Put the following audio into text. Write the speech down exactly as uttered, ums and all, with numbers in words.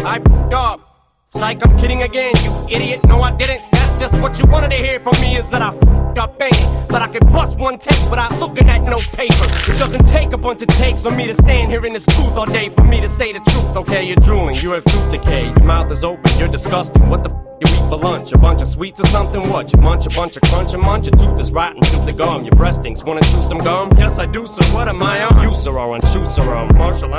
I f***ed up. Psych, I'm kidding again, you idiot. No, I didn't. That's just what you wanted to hear from me, is that I f***ed up, ain't it? But I can bust one take without looking at no paper. It doesn't take a bunch of takes for me to stand here in this booth all day for me to say the truth. Okay, you're drooling, you have tooth decay. Your mouth is open, you're disgusting. What the f*** you eat for lunch? A bunch of sweets or something? What? You munch a bunch of crunch and munch? Your tooth is rotten, tooth the gum. Your breast stinks. Wanna chew some gum? Yes, I do, sir. What am I on? You, sir, are on. Shoot, sir, are on. Marshall,